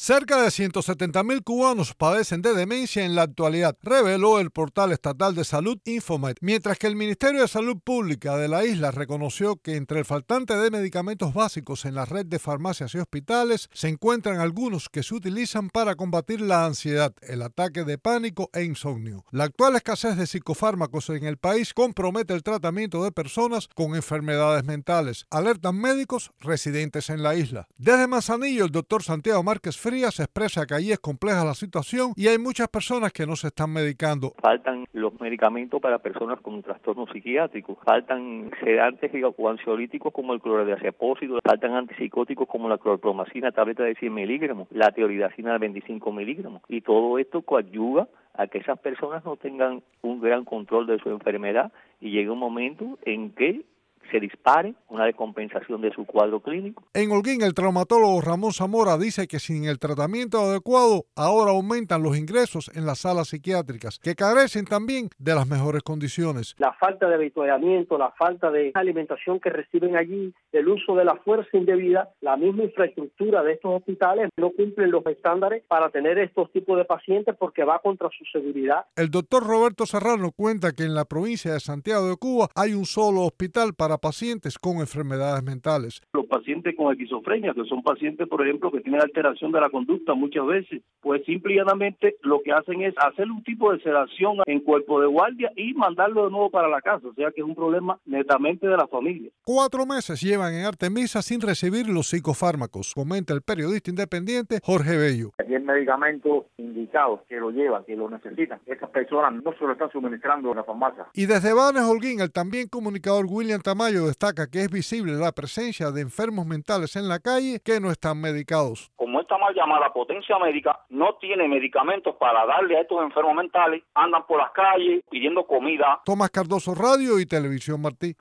Cerca de 170.000 cubanos padecen de demencia en la actualidad, reveló el portal estatal de salud Infomed, mientras que el Ministerio de Salud Pública de la isla reconoció que entre el faltante de medicamentos básicos en la red de farmacias y hospitales se encuentran algunos que se utilizan para combatir la ansiedad, el ataque de pánico e insomnio. La actual escasez de psicofármacos en el país compromete el tratamiento de personas con enfermedades mentales, alertan médicos residentes en la isla. Desde Manzanillo, el doctor Santiago Márquez Frías expresa que allí es compleja la situación y hay muchas personas que no se están medicando. Faltan los medicamentos para personas con un trastorno psiquiátrico, faltan sedantes o ansiolíticos como el clordiazepósito, faltan antipsicóticos como la clorpromacina, tableta de 100 miligramos, la tioridazina de 25 miligramos, y todo esto coadyuva a que esas personas no tengan un gran control de su enfermedad y llegue un momento en que se dispare una descompensación de su cuadro clínico. En Holguín, el traumatólogo Ramón Zamora dice que sin el tratamiento adecuado, ahora aumentan los ingresos en las salas psiquiátricas, que carecen también de las mejores condiciones. La falta de avituallamiento, la falta de alimentación que reciben allí, el uso de la fuerza indebida, la misma infraestructura de estos hospitales no cumplen los estándares para tener estos tipos de pacientes porque va contra su seguridad. El doctor Roberto Serrano cuenta que en la provincia de Santiago de Cuba hay un solo hospital para pacientes con enfermedades mentales. Los pacientes con esquizofrenia, que son pacientes, por ejemplo, que tienen alteración de la conducta muchas veces, pues simple y llanamente lo que hacen es hacer un tipo de sedación en cuerpo de guardia y mandarlo de nuevo para la casa, o sea que es un problema netamente de la familia. 4 meses llevan en Artemisa sin recibir los psicofármacos, comenta el periodista independiente Jorge Bello. Aquí el medicamento indicado que lo llevan, que lo necesitan, esas personas no se lo están suministrando en la farmacia. Y desde Banes, Holguín, el también comunicador William Tamayo destaca que es visible la presencia de enfermos mentales en la calle que no están medicados. Como esta mal llamada potencia médica no tiene medicamentos para darle a estos enfermos mentales, andan por las calles pidiendo comida. Tomás Cardoso, Radio y Televisión Martí.